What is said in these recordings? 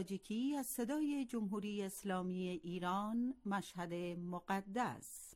تاجیکی از صدای جمهوری اسلامی ایران، مشهد مقدس.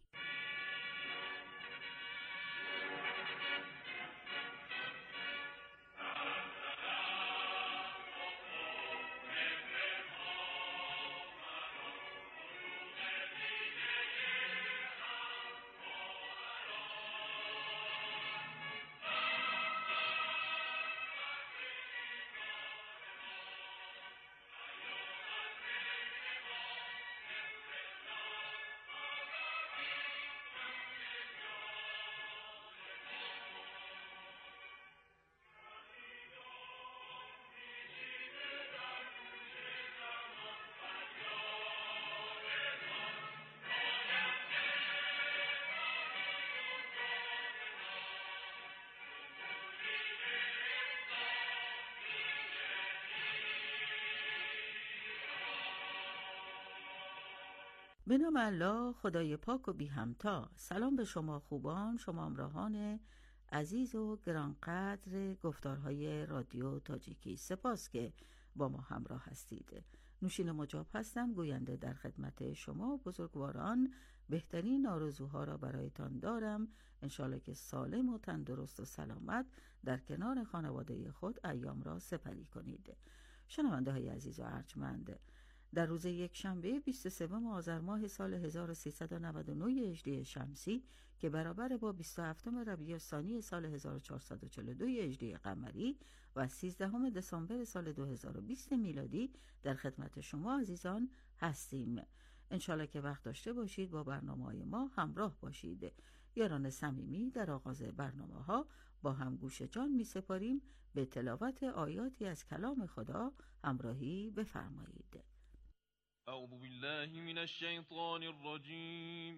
به نام الله خدای پاک و بی همتا. سلام به شما خوبان، شما همراهان عزیز و گرانقدر گفتارهای رادیو تاجیکی. سپاس که با ما همراه هستید. نوشین مجاب هستم، گوینده در خدمت شما بزرگواران. بهترین آرزوها را برایتان دارم، انشالله که سالم و تندرست و سلامت در کنار خانواده خود ایام را سپری کنید. شنونده های عزیز و ارجمند، در روز یکشنبه 23 آذر ماه سال 1399 هجری شمسی که برابر با 27 ربیع الثانی سال 1442 هجری قمری و 13 دسامبر سال 2020 میلادی در خدمت شما عزیزان هستیم. انشالله که وقت داشته باشید با برنامه‌های ما همراه باشید. یاران صمیمی، در آغاز برنامه‌ها با هم گوش جان می‌سپاریم به تلاوت آیاتی از کلام خدا. همراهی بفرمایید. اعوذ بالله من الشیطان الرجیم.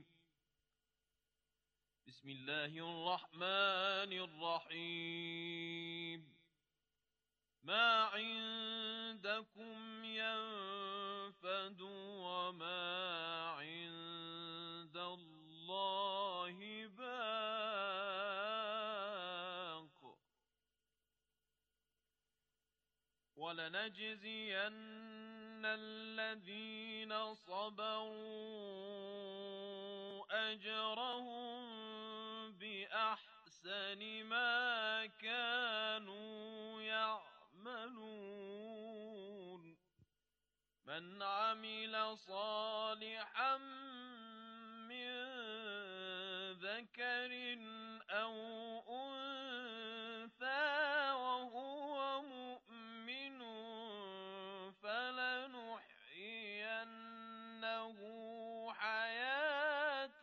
بسم الله الرحمن الرحیم. ما عندكم ينفد وما عند الله باق ولنجزين الذين صبروا أجرهم بأحسن ما كانوا يعملون. من عمل صالحا من ذكر أو أنثى وهو مؤمن فلنحيينه حياة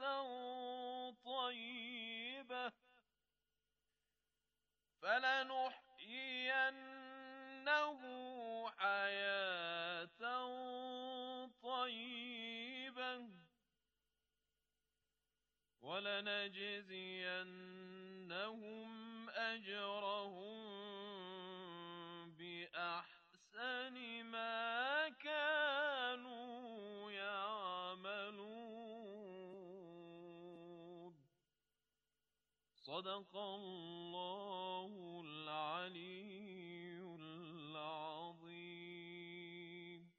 طيبة ولنجزينهم أجرهم بأحسن ما كانوا يعملون. صدق الله العلی العظیم.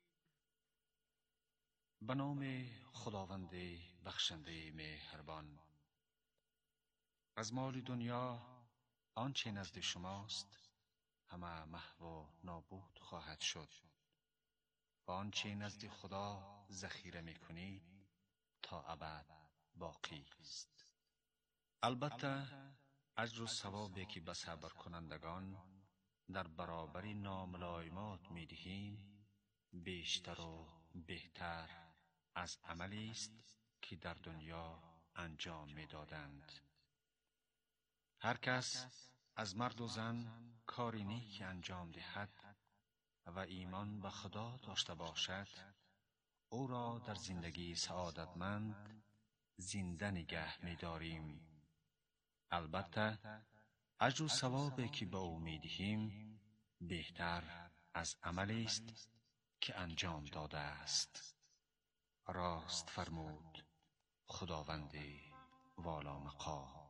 به نام خداوند بخشنده مهربان. از مال دنیا آنچه نزد شماست همه محو و نابود خواهد شد و آنچه نزد خدا ذخیره میکنید تا ابد باقی است. البته اجر و ثوابی که به صبر کنندگان در برابر ناملایمات میدهیم بیشتر و بهتر از عملی است که در دنیا انجام میدادند. هر کس از مرد و زن کاری نیک انجام دهد و ایمان به خدا داشته باشد، او را در زندگی سعادتمند زنده نگه می‌داریم. البته اجر و ثوابی که به او می‌دهیم بهتر از عملی است که انجام داده است. راست فرمود خداوند والا مقام.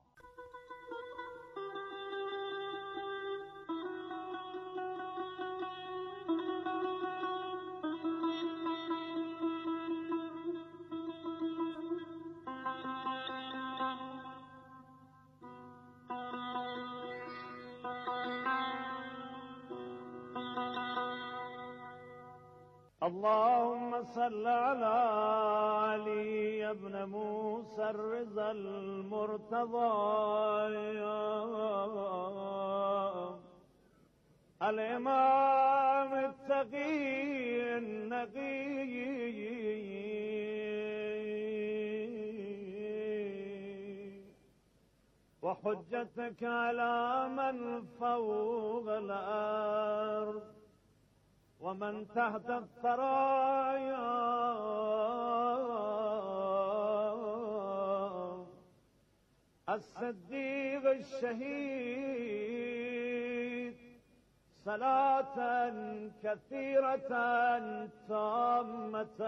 اللهم صل على علي بن موسى الرضا المرتضى الإمام التقي النقي وحجتك على من فوق الأرض ومن تحت الثرايا الصديق الشهيد صلاة كثيرة تامة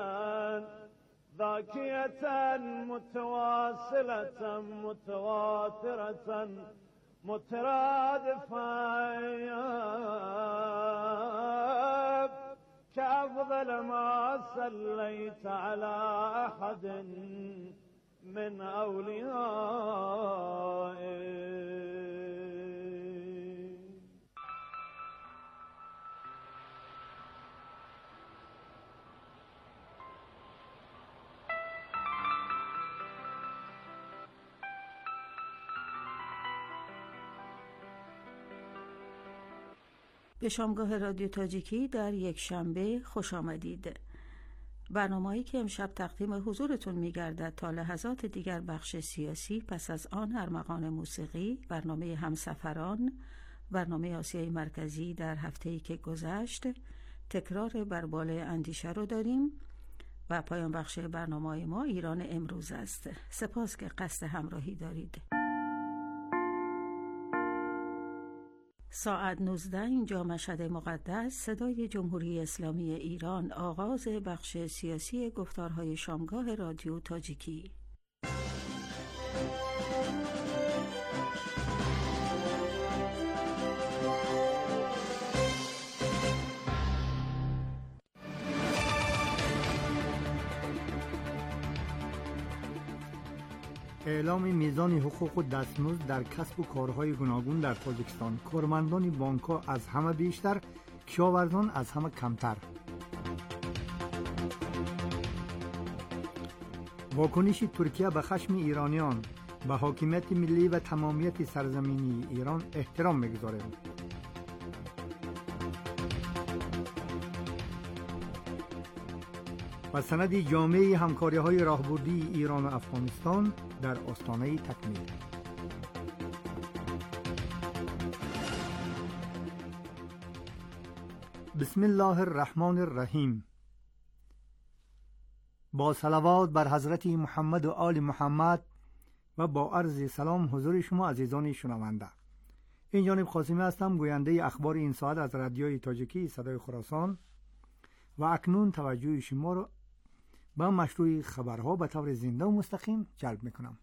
ذاكية متواصلة متواترة مترادفة كأفضل ما صليت على أحد من أوليائك. به شامگاه رادیو تاجیکی در یک شنبه خوش آمدید. برنامه‌ای که امشب تقدیم حضورتون می‌گردد تا لحظات دیگر بخش سیاسی، پس از آن ارمغان موسیقی، برنامه همسفران، برنامه آسیای مرکزی در هفته‌ای که گذشت، تکرار بربال اندیشه رو داریم و پایان بخش برنامه ما ایران امروز است. سپاس که قصد همراهی دارید. ساعت 19 اینجا مشهد مقدس، صدای جمهوری اسلامی ایران، آغاز بخش سیاسی گفتارهای شامگاه رادیو تاجیکی. اعلام میزان حقوق و دستمزد در کسب و کارهای گوناگون در تاجیکستان. کارمندان بانک‌ها از همه بیشتر، کشاورزان از همه کمتر. واکنش ترکیه به خشم ایرانیان. به حاکمیت ملی و تمامیت سرزمینی ایران احترام می‌گذاریم. و سند جامعه همکاری‌های راهبردی ایران و افغانستان در آستانه تکمیل. بسم الله الرحمن الرحیم. با صلوات بر حضرت محمد و آل محمد و با عرض سلام حضور شما عزیزان شنونده. این جانب قاسمی هستم، گوینده اخبار این ساعت از رادیوی تاجیکی صدای خراسان، و اکنون توجه شما را به مشروع خبرها به طور زنده و مستقیم جلب میکنم.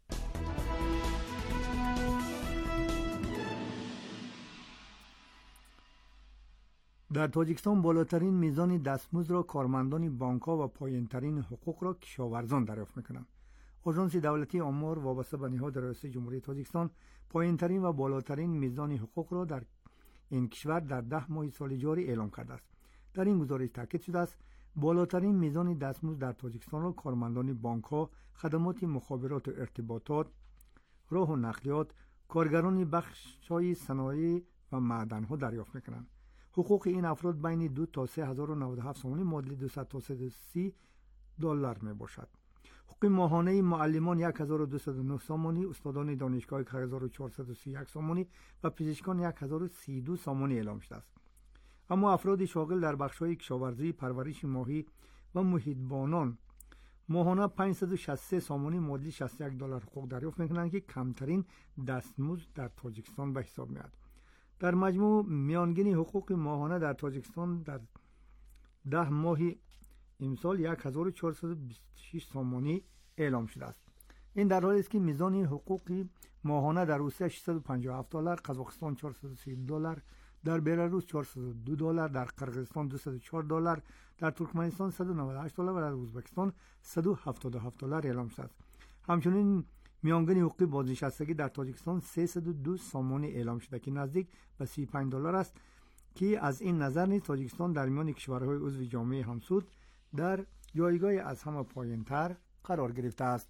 در تاجیکستان بالاترین میزان دستمزد را کارمندان بانک‌ها و پایین‌ترین حقوق را کشاورزان دریافت میکنند. آژانس دولتی آمار وابسته به نهاد ریاست جمهوری تاجیکستان پایین‌ترین و بالاترین میزان حقوق را در این کشور در 10 ماه سال جاری اعلام کرده است. در این گزارش تاکید شده است بالاترین میزان دستمزد در تاجیکستان را کارمندان بانک‌ها، خدمات مخابرات و ارتباطات، راه و نقلیات، کارگران بخش‌های صنایع و معدن‌ها دریافت می‌کنند. حقوق این افراد بین 2 تا 3097 سومانی معادل 200 تا 330 دلار میباشد. حقوق ماهانه معلمان 1209 سومانی، استادان دانشگاه 1431 سومانی و پزشکان 1032 سومانی اعلام شده است. اما افراد شاغل در بخش‌های کشاورزی، پرورش ماهی و محیطبانان ماهانه 563 سومانی معادل 61 دلار حقوق دریافت می‌کنند که کمترین دستمزد در تاجیکستان به حساب میاد. در مجموع میانگین حقوق ماهانه در تاجیکستان در 10 ماه امسال 1426 سومانی اعلام شده است. این در حالی است که میزان حقوق ماهانه در روسیه 657 دلار، قزاقستان 430 دلار، در بلاروس 402 دلار، در قرقیزستان 204 دلار، در ترکمنستان 198 دلار و در ازبکستان 177 دلار اعلام شده است. همچنین میانگین حقوق بازنشستگی در تاجیکستان 302 سومانی اعلام شده که نزدیک به 35 دلار است. که از این نظر نیز تاجیکستان در میان کشورهای عضو جامعه همسود در جایگاه از همه پایین‌تر قرار گرفته است.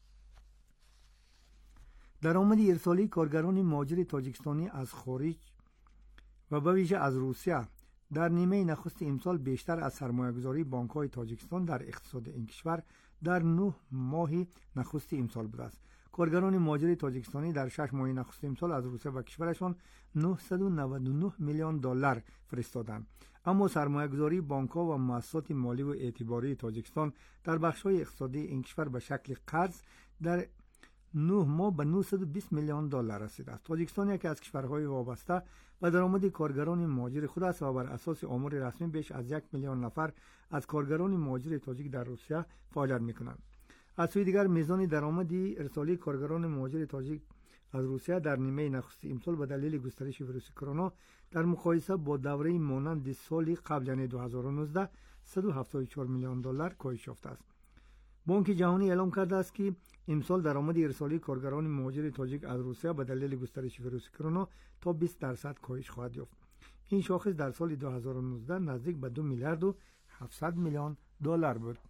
درآمد ارسالی کارگران مهاجر تاجیکستانی از خارج و به ویژه از روسیه در نیمه نخست امسال بیشتر از سرمایه‌گذاری بانک‌های تاجیکستان در اقتصاد این کشور در 9 ماه نخست امسال بوده است. کارگران مهاجر تاجیکستانی در 6 ماه نخست امسال از روسیه و کشورشان 999 میلیون دلار فرستادند. اما سرمایه‌گذاری بانک‌ها و مؤسسات مالی و اعتباری تاجیکستان در بخش‌های اقتصادی این کشور به شکل قرض در 9 ماه به 920 میلیون دلار رسیده است. تاجیکستان یکی از کشورهای وابسته به درآمد کارگران مهاجر خود است و بر اساس آمار رسمی بیش از 1 میلیون نفر از کارگران مهاجر تاجیک در روسیه فعالیت می‌کنند. از سوی دیگر میزان درآمد ارسالی کارگران مهاجر تاجیک از روسیه در نیمه نخست امسال به دلیل گسترش ویروس کرونا در مقایسه با دوره مانند سال قبل یعنی 2019 174 میلیون دلار کاهش یافته است. بانک جهانی اعلام کرده است که امسال درآمد ارسالی کارگران مهاجر تاجیک از روسیه به دلیل گسترش ویروس کرونا تا 20% کاهش خواهد یافت. این شاخص در سال 2019 نزدیک به 2 میلیارد و 700 میلیون دلار بود.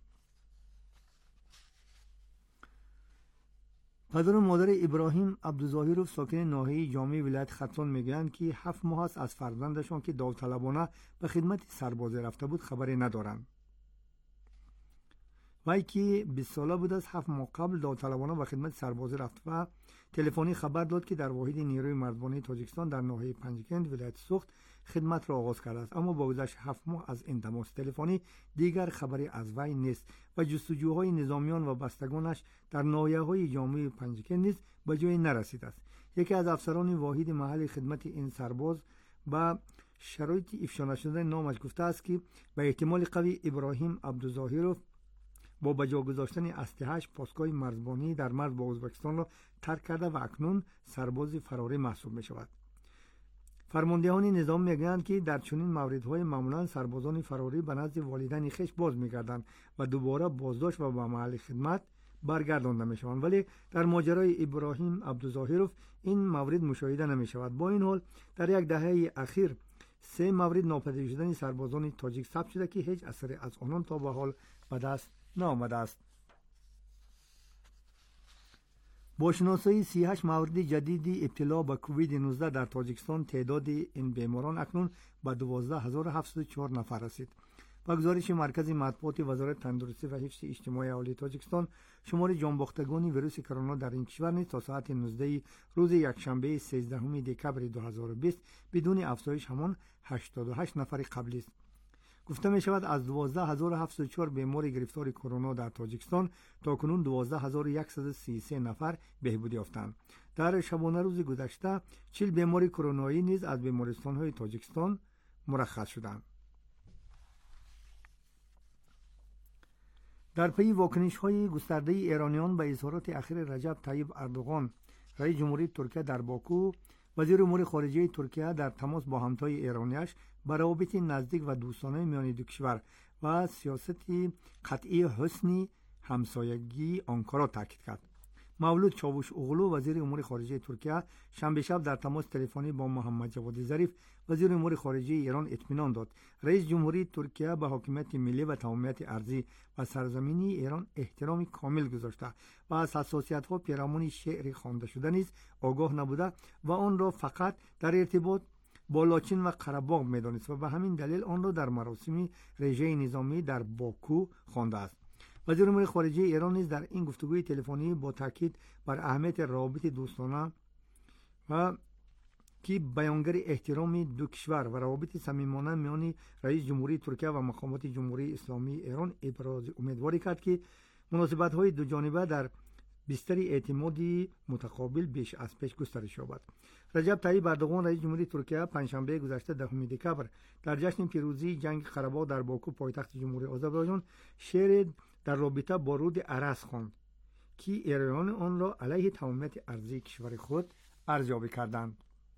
پدر و مادر ابراهیم عبدالظاهروف ساکن ناحیه جامع ولایت ختلان میگویند که 7 ماه است از فرزندشان که داوطلبانه به خدمت سربازی رفته بود خبری ندارند. وی که 20 ساله بود از 7 ماه قبل داوطلبانه به خدمت سربازی رفت و تلفنی خبر داد که در واحد نیروی مردانه تاجیکستان در ناحیه پنجکند ولایت سوخت خدمت را آغاز کرده است. اما با گذشت 7 ماه از این تماس تلفنی دیگر خبری از وی نیست و جستجوهای نظامیان و بستگانش در ناحیه‌های جامع پنجکند نیز به جای نرسیده است. یکی از افسران واحد محل خدمت این سرباز با شرایط افشا نشده نامش گفته است که به احتمال قوی ابراهیم عبدالظاهروف با بجا گذاشتن اسلحه‌اش پاسگاه مرزبانی در مرز با ازبکستان را ترک کرده و اکنون سرباز فراری محسوب می شود. فرماندهان نظام میگویند که در چنین موردهای معمولا سربازان فراری به نزد والدین خویش باز میگردند و دوباره بازداشت و به محل خدمت برگردانده می شوند، ولی در ماجرای ابراهیم عبدالظاهروف این مورد مشاهده نمی شود. با این حال در یک دهه اخیر 3 مورد ناپدید شدن سربازان تاجیک ثبت شده که هیچ اثری از آنان تا به حال به دست نآمده است. با شناسایی 38 مورد جدید ابتلا به کووید 19 در تاجیکستان تعداد این بیماران اکنون به 12704 نفر رسید. با گزارش مرکز مطبوعات وزارت تندرستی و حفظ اجتماعی اهالی تاجیکستان، شمار جانباختگان ویروس کرونا در این کشور نیز تا ساعت 19 روز یکشنبه 13 دکبر 2020 بدون افزایش همان 88 نفر قبلی است. گفته می شود از 12704 بیمار گرفتار کرونا در تاجیکستان تا کنون 12133 نفر بهبود یافتند. در شبانه روز گذشته 40 بیمار کرونایی نیز از بیمارستان‌های تاجیکستان مرخص شدند. در پی واکنش‌های گسترده ایرانیان به اظهارات اخیر رجب طیب اردوغان رئیس جمهوری ترکیه در باکو، وزیر امور خارجه ترکیه در تماس با همتای ایرانیش بر روابط نزدیک و دوستانه میان دو کشور و سیاست قطعی حسن همسایگی آنکارا تاکید کرد. مولود چاوش اوغلو وزیر امور خارجه ترکیه شنبه شب در تماس تلفنی با محمد جواد ظریف وزیر امور خارجه ایران اطمینان داد رئیس جمهوری ترکیه به حاکمیت ملی و تمامیت ارضی و سرزمینی ایران احترام کامل گذاشته و از حساسیت‌ها پیرامون شعر خوانده شده نیز آگاه نبوده و آن را فقط در ارتباط با لاچین و قره‌باغ می‌دانست و به همین دلیل آن را در مراسم رژه نظامی در باکو خوانده است. وزیر امور خارجه ایران نیز در این گفتگوی تلفنی با تاکید بر اهمیت روابط دوستانه و که بیانگر احترام دو کشور و روابط صمیمانه میان رئیس جمهوری ترکیه و مقامات جمهوری اسلامی ایران ابراز امیدواری کرد که مناسبت‌های دو جانبه در بستر اعتماد متقابل بیش از پیش گسترش یابد. رجب طیب اردوغان رئیس جمهوری ترکیه پنجشنبه گذشته 10 دکبر در جشن پیروزی جنگ قره‌باغ در باکو پایتخت جمهوری آذربایجان شعر در رابطه با رود ارس خواند که ایرانیان آن را علیه تمامیت ارضی کشور خود ارزیابی کردند.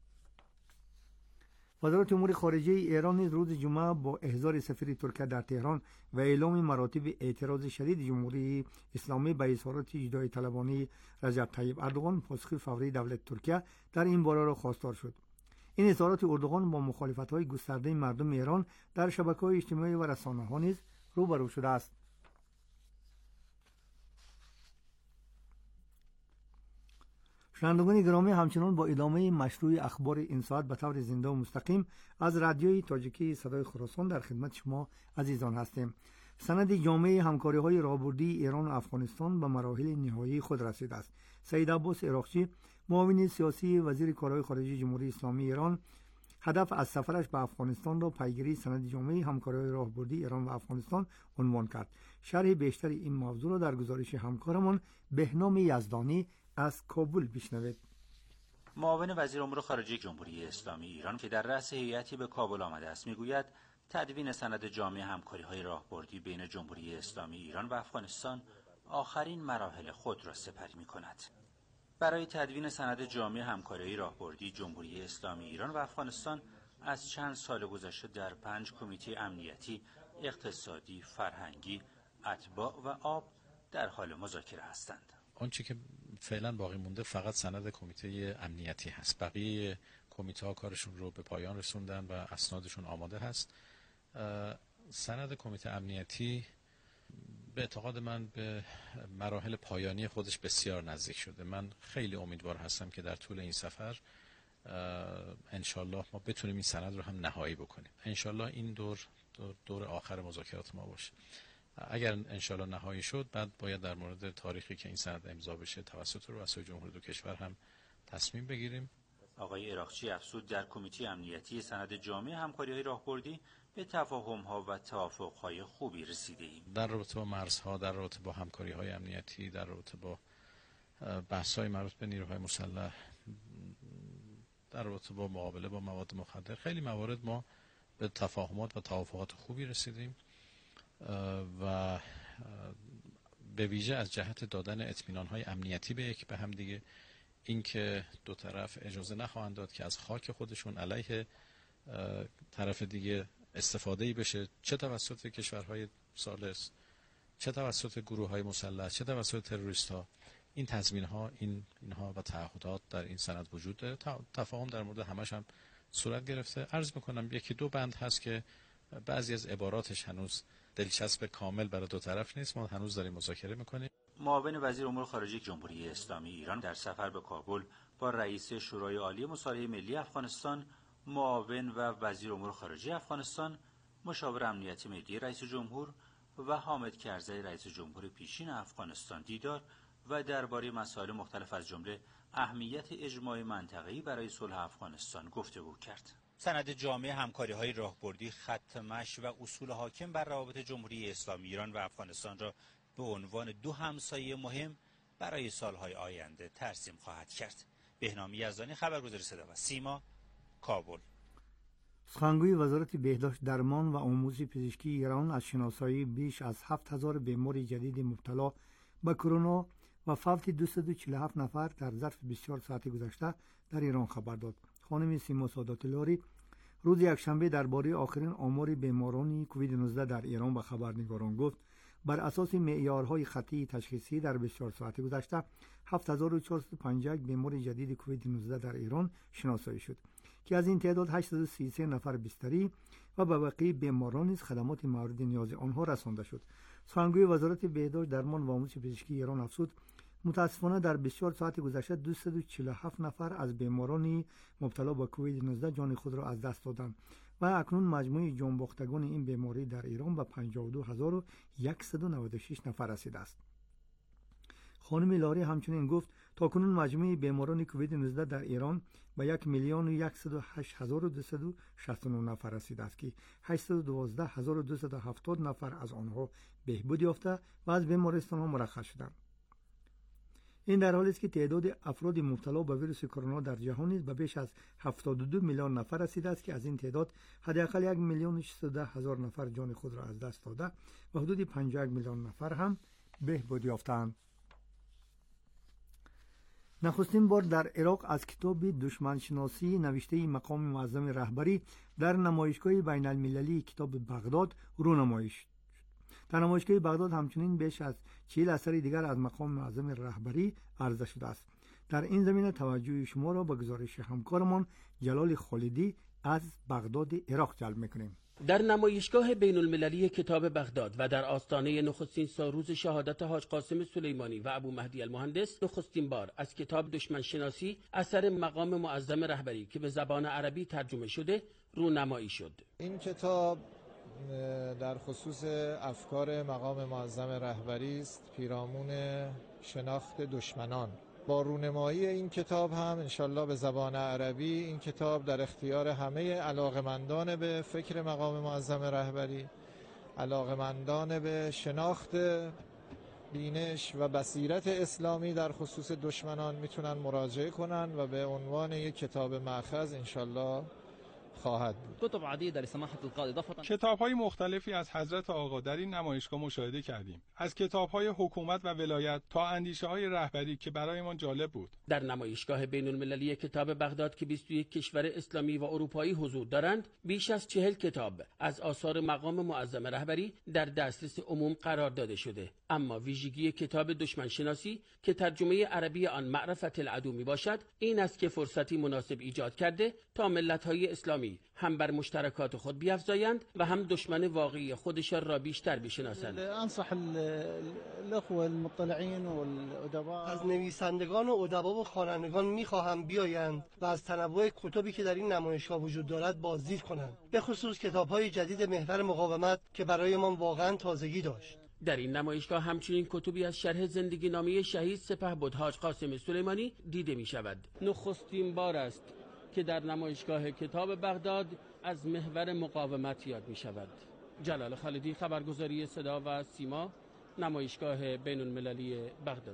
وزارت امور خارجه ایران نیز روز جمعه با احضار سفیر ترکیه در تهران و اعلام مراتب اعتراض شدید جمهوری اسلامی به اظهارات اجرای طلبانه رجب طیب اردوغان پاسخ فوری دولت ترکیه در این باره را خواستار شد. این اظهارات اردوغان با مخالفت‌های گسترده مردم ایران در شبکه‌های اجتماعی و رسانه‌ها نیز روبرو شده است. شنوندگان گرامی، همچنان با ادامه مشروع اخبار این ساعت به طور زنده و مستقیم از رادیوی تاجیکی صدای خراسان در خدمت شما عزیزان هستیم. سند جامع همکاری‌های راهبردی ایران و افغانستان به مراحل نهایی خود رسیده است. سید عباس عراقچی، معاون سیاسی وزیر کارهای خارجه جمهوری اسلامی ایران، هدف از سفرش به افغانستان را پیگیری سند جامع همکاری‌های راهبردی ایران و افغانستان عنوان کرد. شرح بیشتر این موضوع را در گزارش همکارمان بهنام یزدانی از کابل بشنوید. معاون وزیر امور خارجه جمهوری اسلامی ایران که در رأس هیئتی به کابل آمده است میگوید تدوین سند جامع همکاری‌های راهبردی بین جمهوری اسلامی ایران و افغانستان آخرین مراحل خود را سپری می‌کند. برای تدوین سند جامع همکاری‌های راهبردی جمهوری اسلامی ایران و افغانستان از چند سال گذشته در 5 کمیته امنیتی، اقتصادی، فرهنگی، اتباع و آب در حال مذاکره هستند. آنچه که فعلا باقی مونده فقط سند کمیته امنیتی هست. بقیه کمیته ها کارشون رو به پایان رسوندن و اسنادشون آماده هست. سند کمیته امنیتی به اعتقاد من به مراحل پایانی خودش بسیار نزدیک شده. من خیلی امیدوار هستم که در طول این سفر انشالله ما بتونیم این سند رو هم نهایی بکنیم. انشالله این دور آخر مذاکرات ما باشه. اگر انشالله نهایی شد، بعد باید در مورد تاریخی که این سند امضا بشه توسط رؤسای جمهور دو کشور هم تصمیم بگیریم. آقای عراقچی افزود در کمیته امنیتی سند جامع همکاری‌های راهبردی به تفاهم‌ها و توافق‌های خوبی رسیده‌ایم. در رابطه با مرزها، در رابطه با همکاری‌های امنیتی، در رابطه با بحث‌های مربوط به نیروهای مسلح، در رابطه با مقابله با مواد مخدر، خیلی موارد ما به تفاهمات و توافقات خوبی رسیدیم و به ویژه از جهت دادن اطمینان‌های امنیتی به هم دیگه، اینکه دو طرف اجازه نخواهند داد که از خاک خودشون علیه طرف دیگه استفاده‌ای بشه، چه توسط کشورهای ثالث، چه توسط گروه‌های مسلح، چه توسط تروریست‌ها. این تضمین‌ها، اینها و تعهدات در این سند وجود داره. تفاهم در مورد همش هم صورت گرفته. عرض می‌کنم یکی دو بند هست که بعضی از عباراتش هنوز دلچسب کامل برای دو طرف نیست. ما هنوز داریم مذاکره می‌کنیم. معاون وزیر امور خارجه جمهوری اسلامی ایران در سفر به کابل با رئیس شورای عالی مصالحه ملی افغانستان، معاون و وزیر امور خارجه افغانستان، مشاور امنیتی ملی رئیس جمهور و حامد کرزی رئیس جمهور پیشین افغانستان دیدار و درباره مسائل مختلف از جمله اهمیت اجماع منطقه‌ای برای صلح افغانستان گفتگو کرد. سند جامع همکاری‌های راهبردی خط مشی و اصول حاکم بر روابط جمهوری اسلامی ایران و افغانستان را به عنوان دو همسایه مهم برای سالهای آینده ترسیم خواهد کرد. بهنام یزدانی، خبرگزاری صدا و سیما، کابل. سخنگوی وزارت بهداشت، درمان و آموزش پزشکی ایران از شناسایی بیش از 7000 بیمار جدید مبتلا به کرونا و فوت 247 نفر در ظرف 24 ساعت گذشته در ایران خبر داد. خانم سیما سادات لاری روز یکشنبه درباره آخرین آمار بیماران کووید 19 در ایران به خبرنگاران گفت بر اساس معیارهای خطی تشخیصی در 24 ساعت گذشته 7451 بیمار جدید کووید 19 در ایران شناسایی شد که از این تعداد 833 نفر بستری و به بقیه بیماران نیز خدمات مورد نیاز آنها رسانده شد. سخنگوی وزارت بهداشت، درمان و آموزش پزشکی ایران افزود متاسفانه در 24 ساعت گذشته 247 نفر از بیماران مبتلا به کووید 19 جان خود را از دست دادند و اکنون مجموع جانباختگان این بیماری در ایران به 52196 نفر رسیده است. خانم لاری همچنین گفت تاکنون مجموع بیماران کووید 19 در ایران به 1,108,269 نفر رسیده است که 812,270 نفر از آنها بهبود یافته و از بیمارستان‌ها مرخص شدند. این در حالی است که تعداد افراد مبتلا به ویروس کرونا در جهان نیز به بیش از 72 میلیون نفر رسیده است که از این تعداد حداقل 1,610,000 نفر جان خود را از دست داده و حدود 51 میلیون نفر هم بهبود یافتند. نخستین بار در عراق از کتاب دشمن شناسی نوشته مقام معظم رهبری در نمایشگاه بین المللی کتاب بغداد رونمایش. در نمایشگاه بغداد همچنین بیش از 40 اثر دیگر از مقام معظم رهبری عرضه شده است. در این زمینه توجه شما را به گزارش همکارمان جلال خالدی از بغداد عراق جلب می‌کنیم. در نمایشگاه بین المللی کتاب بغداد و در آستانه نخستین سالروز شهادت حاج قاسم سلیمانی و ابو مهدی المهندس نخستین بار از کتاب دشمن شناسی اثر مقام معظم رهبری که به زبان عربی ترجمه شده رونمایی شد. این کتاب در خصوص افکار مقام معظم رهبری است، پیرامون شناخت دشمنان. با رونمایی این کتاب هم انشالله به زبان عربی این کتاب در اختیار همه علاقمندان به فکر مقام معظم رهبری، علاقمندان به شناخت بینش و بصیرت اسلامی در خصوص دشمنان میتونن مراجعه کنن و به عنوان یک کتاب مأخذ انشالله خواهد بود. کتاب‌های مختلفی از حضرت آقا در این نمایشگاه مشاهده کردیم. از کتاب‌های حکومت و ولایت تا اندیشه‌های رهبری که برایمان جالب بود. در نمایشگاه بین المللی کتاب بغداد که 21 کشور اسلامی و اروپایی حضور دارند، بیش از 40 کتاب از آثار مقام معظم رهبری در دسترس عموم قرار داده شده. اما ویژگی کتاب دشمن شناسی که ترجمه عربی آن معرفت العدو می باشد، این است که فرصتی مناسب ایجاد کرده تا ملت‌های اسلامی هم بر مشترکات خود بیفزایند و هم دشمن واقعی خودشان را بیشتر بشناسند. انصح الاخوه المطلعین و الادباء از نویسندگان و ادبا و خوانندگان می‌خواهم بیایند و از تنوع کتبی که در این نمایشگاه وجود دارد بازدید کنند، به خصوص کتاب‌های جدید محور مقاومت که برای ما واقعاً تازگی داشت. در این نمایشگاه همچنین کتبی از شرح زندگی نامه شهید سپهبد حاج قاسم سلیمانی دیده می شود. نخستین بار است که در نمایشگاه کتاب بغداد از محور مقاومت یاد می شود. جلال خالدی، خبرگزاری صدا و سیما، نمایشگاه بین المللی بغداد.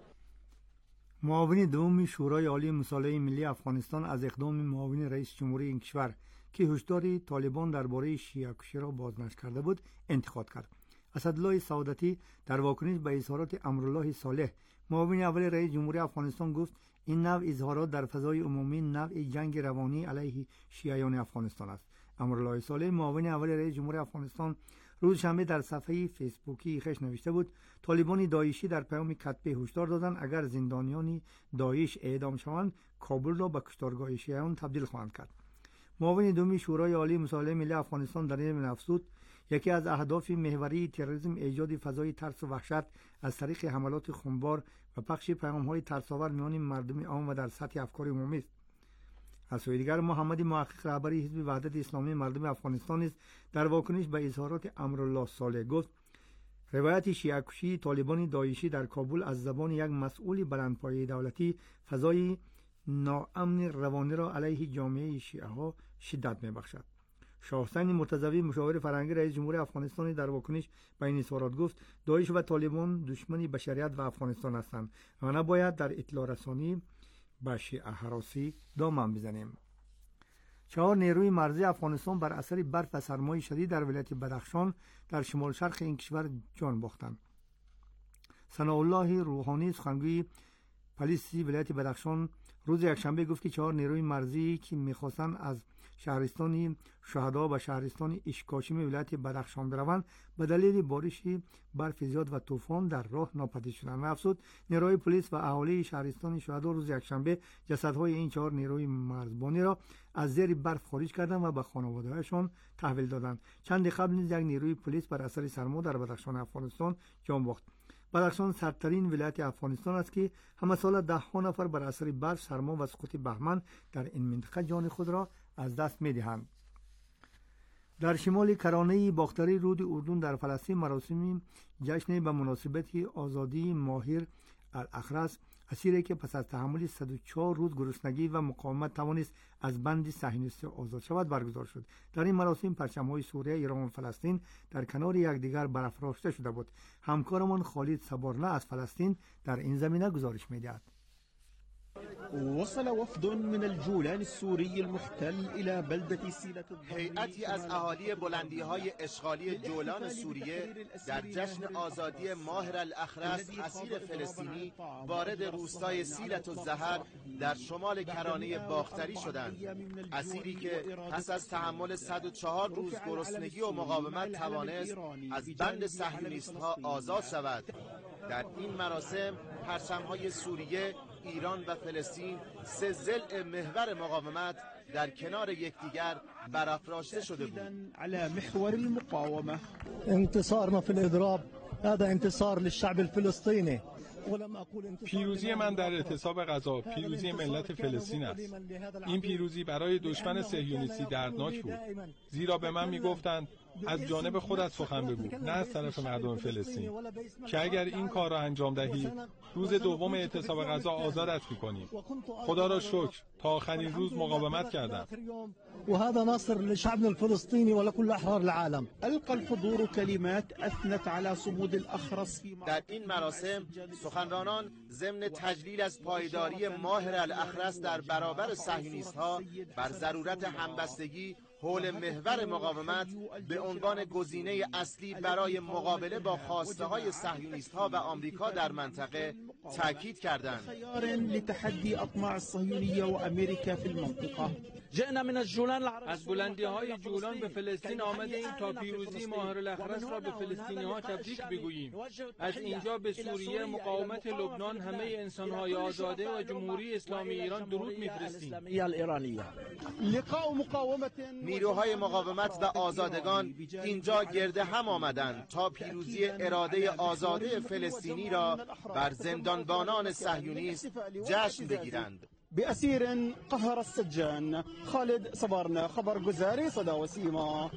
معاون دوم شورای عالی مصالحه ملی افغانستان از اقدام معاون رئیس جمهوری این کشور که هشدار طالبان درباره شیعه‌کشی را بازنش کرده بود انتقاد کرد. اسدالله سعادتی در واکنش به اظهارات امرالله صالح معاون اول رئیس جمهوری افغانستان گفت این نوع اظهارات در فضای عمومی نوع جنگ روانی علیه شیعیان افغانستان است. امرالله صالح معاون اول رئیس جمهوری افغانستان روز شنبه در صفحه فیسبوکی خودش نوشته بود طالبان داعشی در پیام کتبی هشدار دادند اگر زندانیان داعش اعدام شوند کابل را به کشتارگاه شیعیان تبدیل خواهند کرد. معاون دوم شورای عالی مصالحه ملی افغانستان در این افزود یکی از اهداف محوری تروریسم ایجاد فضای ترس و وحشت از طریق حملات خونبار و پخش پیام‌های ترس‌آور میان مردم عام و در سطح افکار عمومی است. از سوی دیگر محمد محقق رهبری حزب وحدت اسلامی مردم افغانستان است در واکنش به اظهارات امرالله صالح گفت روایت شیعه‌کشی طالبان داعشی در کابل از زبان یک مسئول بلندپایه دولتی فضای ناامن روانی را علیه جامعه شیعه‌ها شدت می‌بخشد. شاه حسین مرتضوی مشاور فرهنگی رئیس جمهوری افغانستان در واکنش به این اظهارات گفت داعش و طالبان دشمن بشریت و افغانستان هستند و نباید در اطلاع رسانی به شیعه هراسی دامن بزنیم. 4 نیروی مرزی افغانستان بر اثر برف و سرمای شدید در ولایت بدخشان در شمال شرق این کشور جان باختند. ثناءالله روحانی سخنگوی پلیس ولایت بدخشان روز یکشنبه گفت که 4 نیروی مرزی که می‌خواستند از شهرستان شهدا و شهرستان اشکاشم ولایت بدخشان بروند به دلیل بارش برف زیاد و طوفان در راه ناپدید شدند و افزود نیروی پلیس و اهالی شهرستان شهدا روز یکشنبه جسدهای این 4 نیروی مرزبانی را از زیر برف خارج کردند و به خانواده‌هایشان تحویل دادند. چند قبل نیز یک نیروی پلیس بر اثر سرما در بدخشان افغانستان جان باخت. بدخشان سردترین ولایت افغانستان است که همه سال 10 نفر بر اثر برف، سرما و سقوط بهمن در این منطقه جان خود را از دست می‌دهند. در شمال کرانه باختری رود اردن در فلسطین مراسم جشن به مناسبت آزادی ماهر الاخرس، اسیری که پس از تحمل 104 روز گرسنگی و مقاومت توانست از بند صهیونیستی آزاد شود برگزار شد. در این مراسم پرچم‌های سوریه، ایران و فلسطین در کنار یکدیگر برافراشته شده بود. همکارمان خالد صبارنه از فلسطین در این زمینه گزارش می‌دهد. وصل وفد من الجولان السوري المحتل إلى بلدة سيلة الظهر. هیئتی از اهالی بلندی‌های اشغالی جولان سوریه در جشن آزادی ماهر الاخرس اسیر فلسطینی وارد روستای سیلة الظهر در شمال کرانه باختری شدند. اسیری که پس از تحمل 104 روز گرسنگی و مقاومت توانست از بند صهیونیست‌ها آزاد شود. در این مراسم پرچم‌های سوریه ایران و فلسطین سه ضلع محور مقاومت در کنار یکدیگر برافراشته شده بود. على محور المقاومة انتصارنا في الإضراب هذا انتصار للشعب الفلسطيني. پیروزی من در اعتصاب غزه پیروزی ملت فلسطین است. این پیروزی برای دشمن صهیونیستی دردناک بود، زیرا به من میگفتند از جانب خودت سخن بگو، نه از طرف مردم فلسطین، که اگر این کار را انجام دهی روز دوم اعتصاب غزه آزادت می‌کنیم. خدا را شکر تا آخرین روز مقاومت کردم. وهذا نصر لشعبنا الفلسطيني ولكل احرار العالم. ألقى الحضور كلمات أثنت على صمود الأخرس في در این مراسم سخنرانان ضمن تجلیل از پایداری ماهر الاخرس در برابر صهیونیست‌ها بر ضرورت همبستگی حول محور مقاومت به عنوان گزینه اصلی برای مقابله با خواسته‌های صهیونیست‌ها و آمریکا در منطقه تاکید کردند. خيار لتحدي أطماع الصهيونية وأمريكا في المنطقة. از بلندی‌های جولان به فلسطین آمدیم تا پیروزی ماهر الاخرس را به فلسطینی‌ها تبریک بگوییم. از اینجا به سوریه، مقاومت لبنان، همه انسان‌های آزاده و جمهوری اسلامی ایران درود می‌فرستیم. نیروهای مقاومت و آزادگان اینجا گرد هم آمدند تا پیروزی اراده آزاده فلسطینی را بر زندانبانان صهیونیست جشن بگیرند. بأسير قهر السجان خالد صبرنا خبرگزاری صدا و سیما.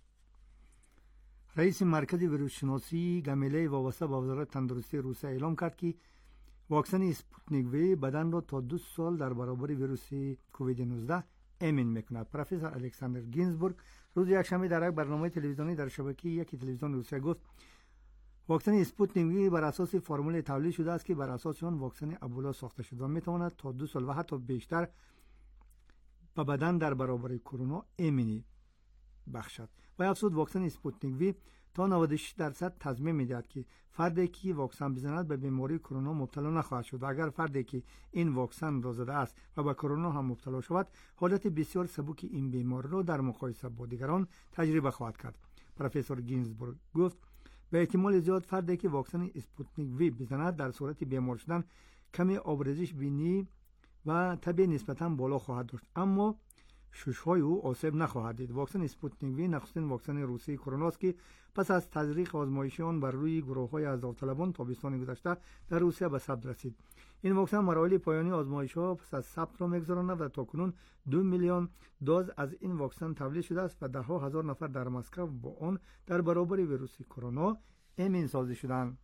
رئیس مرکز ویروس شناسی گامیله وابسته به وزارت تندرستی روسیه اعلام کرد که واکسن اسپوتنیک وی بدن را تا 2 سال در برابر ویروس کووید 19 امن میکند. پروفسور الکساندر گینزبورگ روز یکشنبه در یک برنامه تلویزیونی در شبکه یکی تلویزیون روسیه گفت واکسن اسپوتنیک وی بر اساس فرمول تولید شده است که بر اساس آن واکسن ابولا ساخته شده و میتواند تا 2 سال و حتی بیشتر به بدن در برابر کرونا امنی بخشد. و افزود واکسن اسپوتنیک وی تا 96% تضمین میدهد که فردی که واکسن بزند به بیماری کرونا مبتلا نخواهد شد و اگر فردی که این واکسن را زده است و به کرونا هم مبتلا شود حالت بسیار سبک این بیماری را در مقایسه با دیگران تجربه خواهد کرد. پروفسور گینزبورگ گفت به احتمال زیاد فردی که واکسن اسپوتنیک وی بزند در صورت بیمار شدن کمی آبریزش بینی و طبع نسبتاً بالا خواهد داشت، اما شش‌های او آسیب نخواهد دید. واکسن اسپوتنیک وی نخستین واکسن روسی کرونا است که پس از تزریق آزمایشی آن بر روی گروه‌های از داوطلبان تابستان گذشته در روسیه به ثبت رسید. این واکسن مراحل پایانی آزمایش‌ها پس از ثبت را می‌گذراند و تاکنون 2 میلیون دوز از این واکسن تولید شده است و ده‌ها هزار نفر در مسکو با آن در برابر ویروس کرونا امن سازی شدند.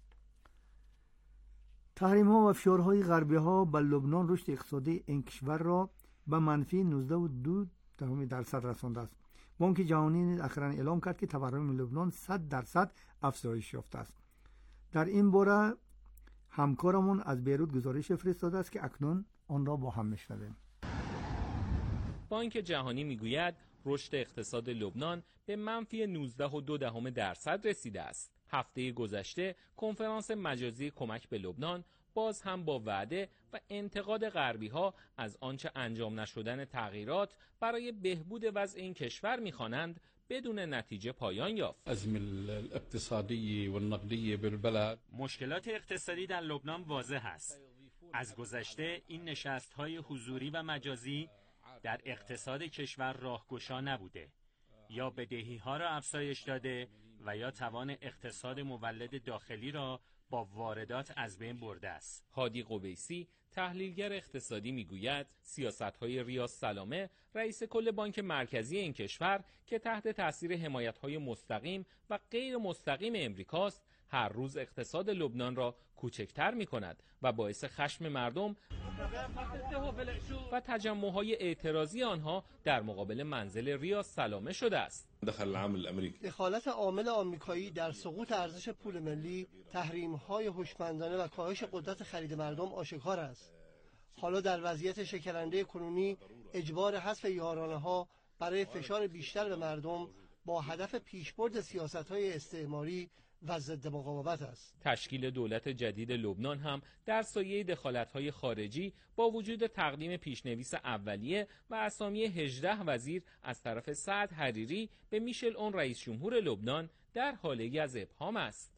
تحریم‌ها و فشارهای غربی‌ها به لبنان رشد اقتصادی این کشور را به منفی 19.2% رسانده است. بانک جهانی اخیراً اعلام کرد که تورم لبنان 100% افزایش یافته است. در این باره همکارمون از بیروت گزارش فرستاده است که اکنون آن را با هم میشنویم. بانک جهانی میگوید رشد اقتصاد لبنان به منفی 19.2% رسیده است. هفته گذشته کنفرانس مجازی کمک به لبنان باز هم با وعده و انتقاد غربی‌ها از آنچه انجام نشدن تغییرات برای بهبود وضع این کشور می‌خوانند بدون نتیجه پایان یافت. مشکلات اقتصادی در لبنان واضح است. از گذشته این نشست‌های حضوری و مجازی در اقتصاد کشور راهگشا نبوده. یا بدهی‌ها را افزایش داده و یا توان اقتصاد مولد داخلی را با واردات از بین برده است. هادی قبیسی تحلیلگر اقتصادی میگوید سیاست‌های ریاض سلامه رئیس کل بانک مرکزی این کشور که تحت تاثیر حمایت‌های مستقیم و غیر مستقیم امریکاست هر روز اقتصاد لبنان را کوچکتر می‌کند و باعث خشم مردم و تجمع‌های اعتراضی آنها در مقابل منزل ریاض سلامه شده است. دخالت عامل آمریکایی در سقوط ارزش پول ملی، تحریم‌های هوشمندانه و کاهش قدرت خرید مردم آشکار است. حالا در وضعیت شکننده کنونی اجبار حذف یارانه‌ها برای فشار بیشتر به مردم با هدف پیشبرد سیاست‌های استعماری و ضد مقاومت است. تشکیل دولت جدید لبنان هم در سایه دخالت‌های خارجی با وجود تقدیم پیشنویس اولیه و اسامی 18 وزیر از طرف سعد حریری به میشل اون رئیس جمهور لبنان در حاله از ابهام است.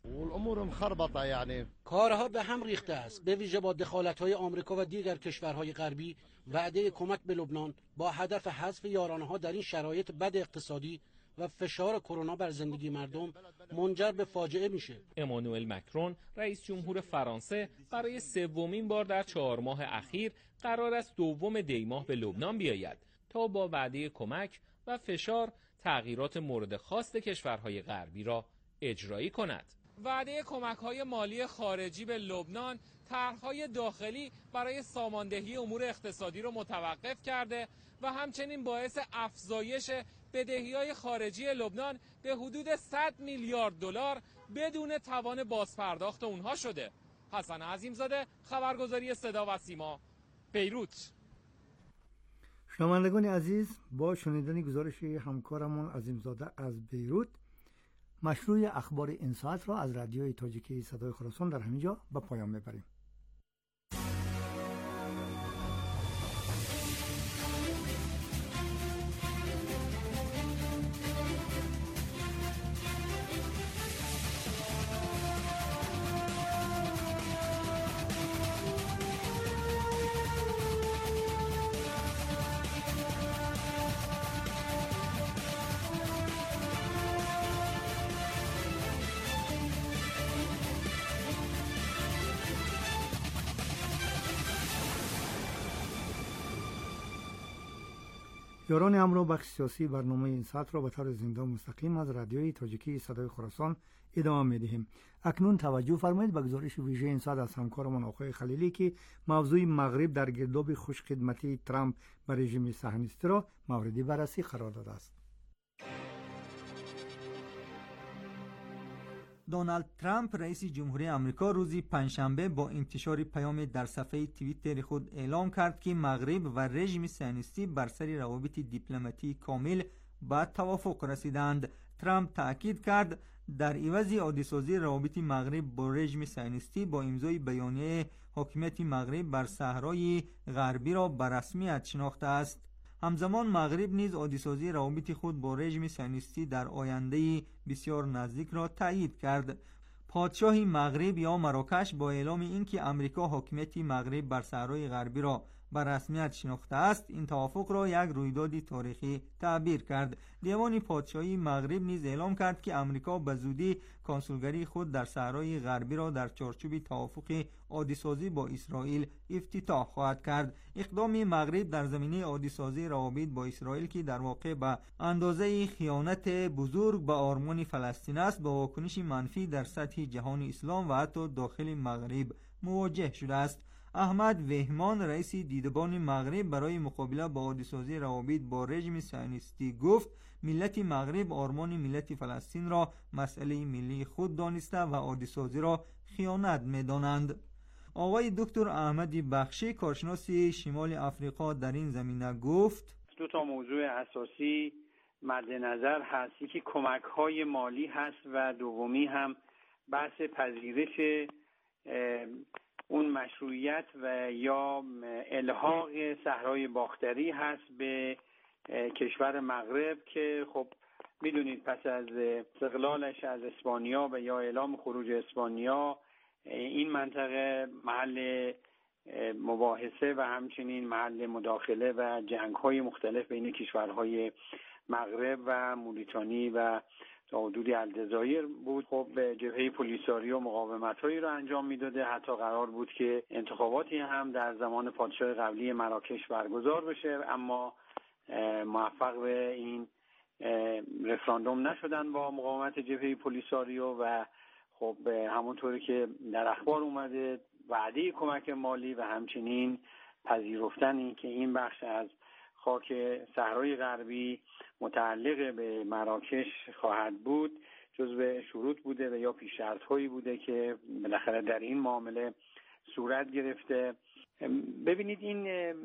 کارها به هم ریخته است، به ویژه با دخالت‌های آمریکا و دیگر کشورهای غربی. وعده کمک به لبنان با هدف حذف یارانه‌ها در این شرایط بد اقتصادی و فشار کرونا بر زندگی مردم منجر به فاجعه میشه. امانوئل مکرون رئیس جمهور فرانسه برای سومین بار در 4 ماه اخیر قرار است 2 دی ماه به لبنان بیاید تا با وعده کمک و فشار تغییرات مورد خواست کشورهای غربی را اجرایی کند. وعده کمک‌های مالی خارجی به لبنان طرح‌های داخلی برای ساماندهی امور اقتصادی را متوقف کرده و همچنین باعث افزایش بدهی‌های خارجی لبنان به حدود 100 میلیارد دلار بدون توان بازپرداخت اونها شده. حسن عظیمزاده، خبرگزاری صدا و سیما، بیروت. شنوندگان عزیز، با شنیدن گزارش همکارمون عظیمزاده از بیروت، مشروع اخبار این ساعت را از رادیوی تاجیکی صدای خراسان در همینجا به پایان میبریم. یاران امرو بخش سیاسی برنامه این ساعت را به طور زنده و مستقیم از رادیوی تاجیکی صدای خراسان ادامه می‌دهیم. اکنون توجه فرمایید به گزارش ویژه این ساعت از همکارمان آقای خلیلی که موضوع مغرب در گرداب خوش خدمتی ترامپ به رژیم صهیونیستی را مورد بررسی قرار داده است. دونالد ترامپ رئیس جمهوری آمریکا روز پنجشنبه با انتشار پیام در صفحه توییتر خود اعلام کرد که مغرب و رژیم صهیونیستی بر سر روابط دیپلماتی کامل به توافق رسیدند. ترامپ تأکید کرد در عوض عادی‌سازی روابط مغرب با رژیم صهیونیستی با امضای بیانیه حاکمیت مغرب بر صحرای غربی را به رسمیت شناخته است. همزمان مغرب نیز عادی‌سازی روابط خود با رژیم صهیونیستی در آینده بسیار نزدیک را تایید کرد. پادشاه مغرب یا مراکش با اعلام اینکه امریکا حاکمیت مغرب بر صحرای غربی را به رسمیت شناخته است، این توافق را یک رویداد تاریخی تعبیر کرد. دیوان پادشاهی مغرب نیز اعلام کرد که امریکا به زودی کنسولگری خود در صحرای غربی را در چارچوب توافق عادی‌سازی با اسرائیل افتتاح خواهد کرد. اقدام مغرب در زمینه عادی‌سازی روابط با اسرائیل که در واقع به اندازه خیانت بزرگ به آرمان فلسطین است، با واکنش منفی در سطح جهان اسلام و حتی داخل مغرب مواجه شده است. احمد وهمان رئیس دیدبان مغرب برای مقابله با عادی‌سازی روابط با رژیم صهیونیستی گفت ملت مغرب آرمان ملت فلسطین را مسئله ملی خود دانسته و عادی‌سازی را خیانت می‌دانند. آقای دکتر احمد بخشی کارشناس شمال افریقا در این زمینه گفت 2 موضوع اساسی مد نظر هست. یکی کمک‌های مالی هست و دومی هم بحث پذیرش اون مشروعیت و یا الحاق صحرای باختری هست به کشور مغرب که خب میدونید پس از استقلالش از اسپانیا و یا اعلام خروج اسپانیا این منطقه محل مباحثه و همچنین محل مداخله و جنگ‌های مختلف بین کشورهای مغرب و موریتانی و تا حدودی الجزایر بود. خب جبهه پلیساریو مقاومت‌هایی رو انجام میداده، حتی قرار بود که انتخاباتی هم در زمان پادشاه قبلی مراکش برگزار بشه، اما موفق به این رفراندوم نشدن با مقاومت جبهه پلیساریو و خب همونطوری که در اخبار اومده وعده کمک مالی و همچنین پذیرفتن که این بخش از خاک صحرای غربی متعلق به مراکش خواهد بود جزو شروط بوده و یا پیش شرط‌هایی بوده که بالاخره در این معامله صورت گرفته. ببینید این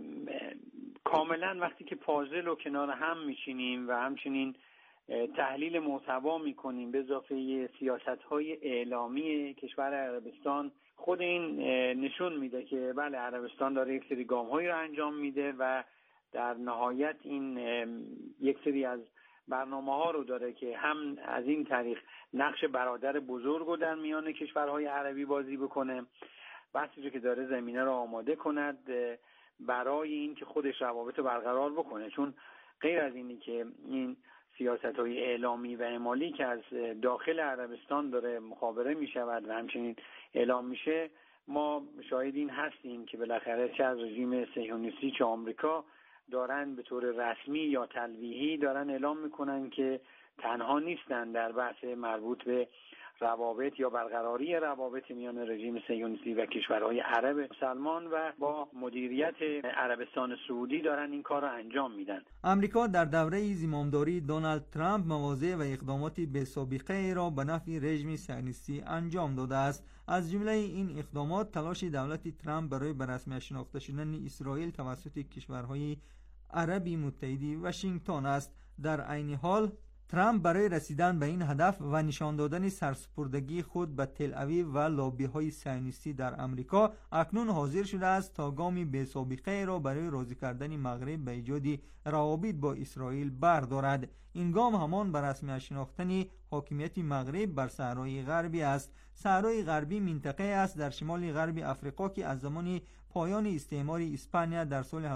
کاملا وقتی که پازل رو کنار هم میچینیم و همچنین تحلیل محتوا میکنیم به اضافه سیاست‌های اعلامی کشور عربستان، خود این نشون میده که بله عربستان داره یک سری گام‌هایی رو انجام میده و در نهایت این یک سری از برنامه‌ها رو داره که هم از این طریق نقش برادر بزرگ رو در میان کشورهای عربی بازی بکنه، بحثی که داره زمینه رو آماده کند برای این که خودش روابط برقرار بکنه. چون غیر از اینی که این سیاست‌های اعلامی و اعمالی که از داخل عربستان داره مخابره می‌شود و همچنین اعلام میشه، ما شاهد این هستیم که بالاخره چه از رژیم صهیونیستی چه آمریکا دارن به طور رسمی یا تلویحی دارن اعلام میکنن که تنها نیستن در بحث مربوط به روابط یا برقراری روابط میان رژیم صهیونیستی و کشورهای عرب مسلمان و با مدیریت عربستان سعودی دارن این کار رو انجام میدن. امریکا در دوره زمامداری دونالد ترامپ مواضع و اقدامات بی‌سابقه را به نفع رژیم صهیونیستی انجام داده است. از جمله این اقدامات تلاش دولت ترامپ برای به رسمیت شناخته شدن اسرائیل توسط کشورهای عربی متحد واشنگتن است. در عین حال ترامپ برای رسیدن به این هدف و نشان دادن سرسپردگی خود به تل اویو و لابی‌های صهیونیستی در امریکا اکنون حاضر شده است تا گامی بی‌سابقه را برای راضی کردن مغرب به ایجاد روابط با اسرائیل بردارد. این گام همان به رسمیت شناختن حاکمیت مغرب بر صحرای غربی است. صحرای غربی منطقه است در شمال غرب افریقا که از زمان پایان استعمار اسپانیا در سال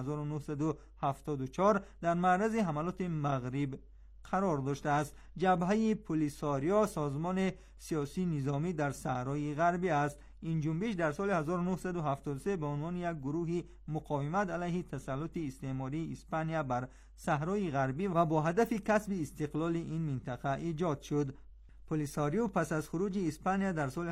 1974 در معرض حملات مغرب قرار داشته است. جبهه پولیساریا سازمان سیاسی نظامی در صحرای غربی است. این جنبش در سال 1973 به عنوان یک گروه مقاومت علیه تسلط استعماری اسپانیا بر صحرای غربی و با هدف کسب استقلال این منطقه ایجاد شد. پولیساریو پس از خروج اسپانیا در سال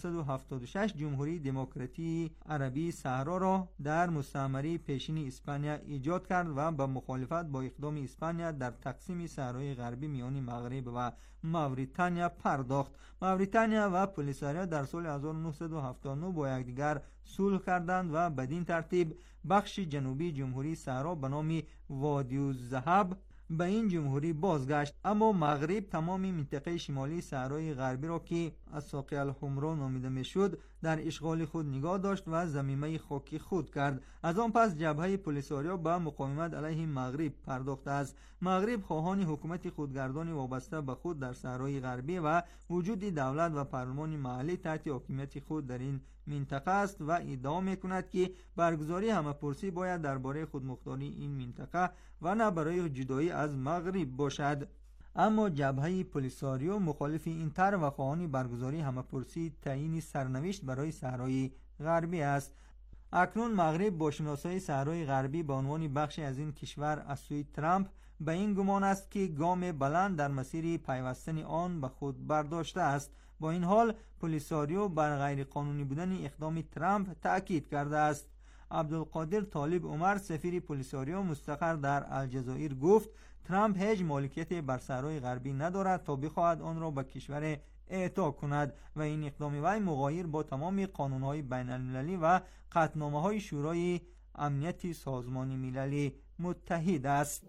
1976 جمهوری دموکراتی عربی صحرا را در مستعمره پیشین اسپانیا ایجاد کرد و به مخالفت با اقدام اسپانیا در تقسیم صحرای غربی میان مغرب و موریتانیا پرداخت. موریتانیا و پولیساریو در سال 1979 با یکدیگر صلح کردند و بدین ترتیب بخش جنوبی جمهوری صحرا به نام وادی الذهب به این جمهوری بازگشت، اما مغرب تمام منطقه شمالی صحرای غربی را که الساقیه الحمرا نامیده میشد در اشغال خود نگاه داشت و ضمیمه خاکی خود کرد. از آن پس جبهه پولیساریا به مقاومت علیه مغرب پرداخته است. مغرب خواهان حکومت خودگردانی وابسته به خود در صحرای غربی و وجود دولت و پارلمان محلی تحت حاکمیت خود در این منطقه است و ادعا میکند که برگزاری همه‌پرسی باید درباره خودمختاری این منطقه و نه برای جدایی از مغرب باشد. اما جبهه پولیساریو مخالف این طرح و خواهان برگزاری همه‌پرسی تعیین سرنوشت برای صحرای غربی است. اکنون مغرب با شناسایی صحرای غربی به عنوان بخشی از این کشور از سوی ترامپ به این گمان است که گام بلند در مسیر پیوستن آن به خود برداشته است. با این حال پولیساریو بر غیر قانونی بودن اقدام ترامپ تأکید کرده است. عبدالقادر طالب عمر سفیر پولیساریو مستقر در الجزایر گفت ترامپ هیچ مالکیت بر صحرای غربی ندارد تا بخواهد آن را به کشور اعطا کند و این اقدام وی مغایر با تمام قانون‌های بین‌المللی و قطعنامه‌های شورای امنیت سازمان ملل متحد است.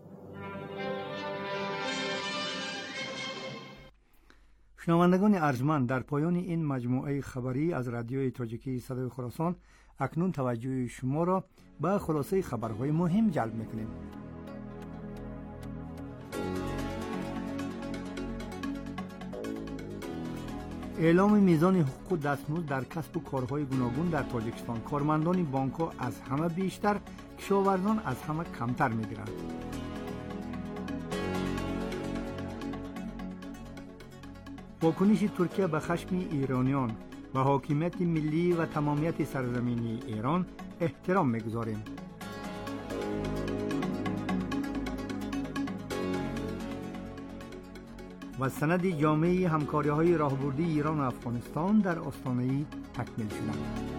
شنوندگان ارجمند، در پایان این مجموعه خبری از رادیوی تاجیکی صدای خراسان اکنون توجه شما را به خلاصه خبرهای مهم جلب می‌کنیم. اعلام میزان حقوق دستمزد در کسب و کارهای گوناگون در تاجیکستان. کارمندان بانک‌ها از همه بیشتر، کشاورزان از همه کمتر می‌گیرند. واکنش ترکیه به خشم ایرانیان و حاکمیت ملی و تمامیت سرزمینی ایران احترام می‌گذاریم. و سند جامعه همکاری‌های راهبردی ایران و افغانستان در آستانه تکمیل شد.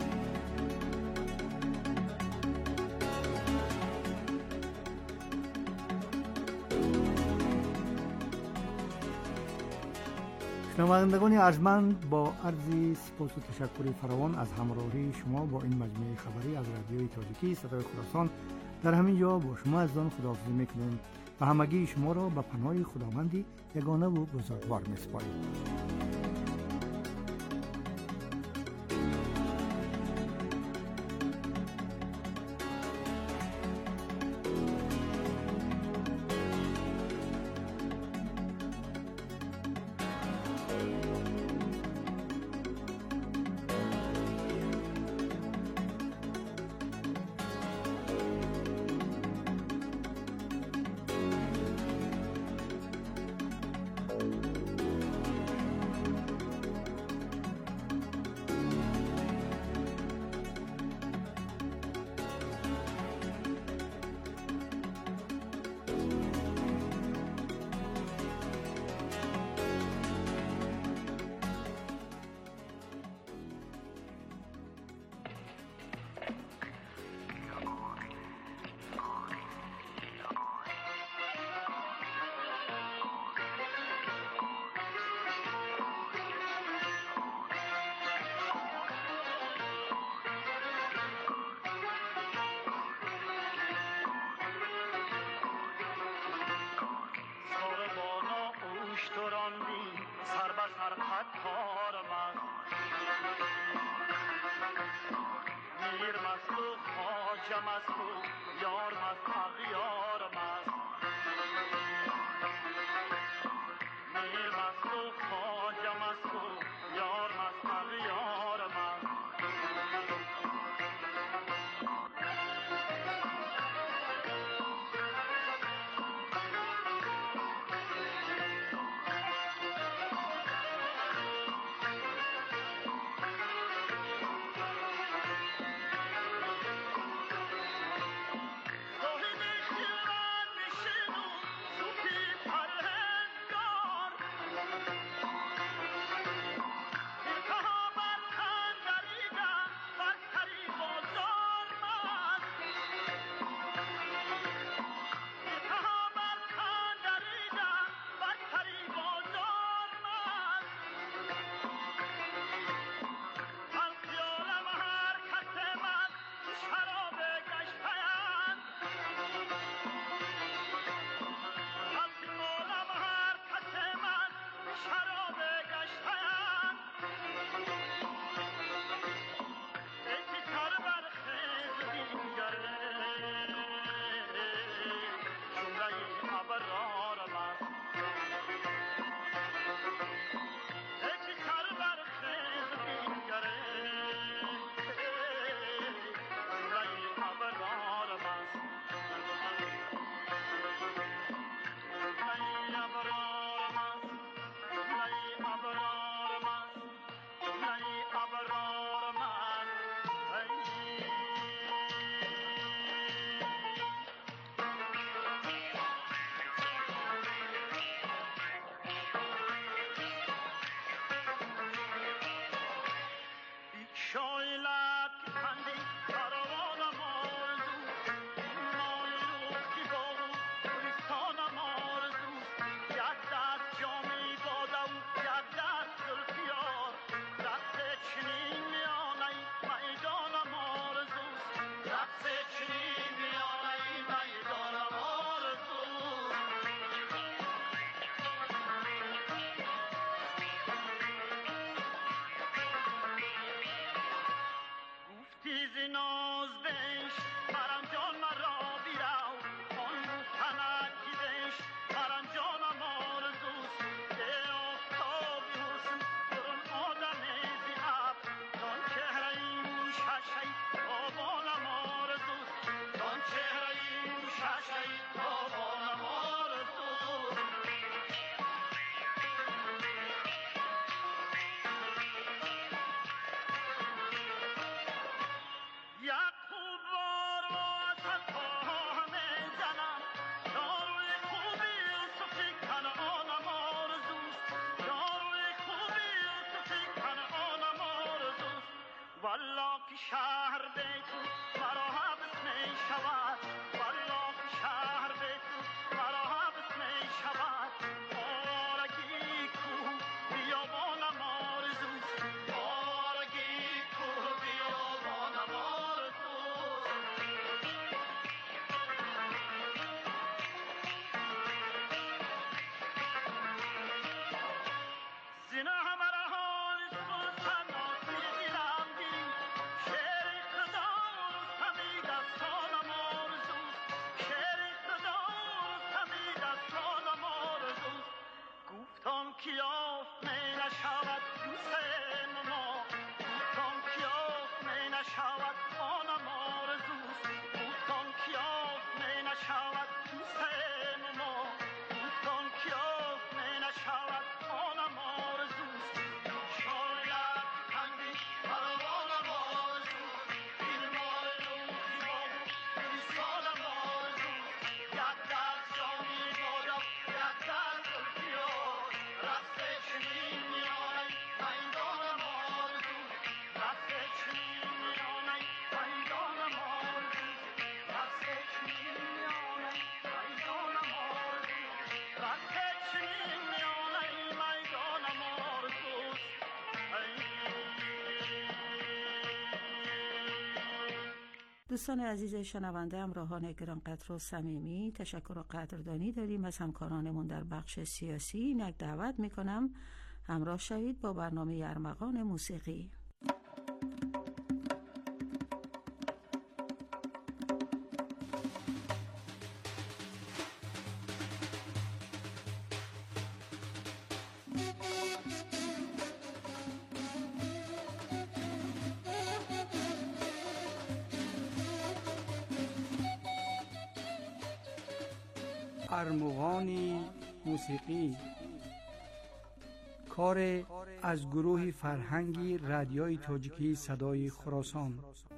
شنوندگان ارجمند، با عرض سپاس و تشکر فراوان از همراهی شما با این مجموعه خبری از رادیوی تاجیکی صدای خراسان در همین جا با شما عزیزان خداحافظی میکنیم و همگی شما را به پناه خداوند یگانه و بزرگوار میسپاریم. خواجم است و یار مست اغیارم است میر مست و خواجم است و یار مست اغیارم است والله که شهر بیتو مرا حبس می شود والله که شهر بیتو مرا حبس می شود آرگی کو بیابانم آرزوست آرگی کو بیابانم آرزوست زینه همرا کیاف می نشود دوست ما گفتم کیاف می نشود آنم آرزوست گفتم کیاف می نشود دوست ما گفتم کیاف می نشود آنم آرزوست شاید کندی پروانم آرزوست این مال روزی بابو دوستانم آرزوست یک دست جامی بادم یک دست الفیار رفته چنین میانه میدانم آرزوست رفته چنین میانه میدانم آرزوست رفته چنین میانه میدانم آرزوست رفته چنین میانه میدانم آرزوست دوستان عزیز شنونده، همراهان گرانقدر و صمیمی، تشکر و قدردانی داریم از همکارانمون در بخش سیاسی. اینک دعوت میکنم همراه شوید با برنامه ارمغان موسیقی. ارمغان موسیقی، کار از گروه فرهنگی رادیوی تاجیکی صدای خراسان.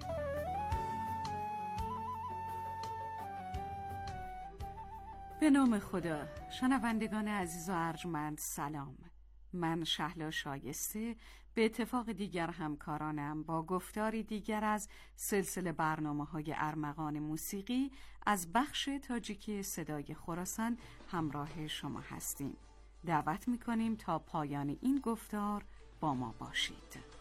به نام خدا. شنوندگان عزیز و ارجمند سلام. من شهلا شایسته به اتفاق دیگر همکارانم با گفتاری دیگر از سلسله برنامه‌های ارمغان موسیقی از بخش تاجیکی صدای خراسان همراه شما هستیم. دعوت می‌کنیم تا پایان این گفتار با ما باشید.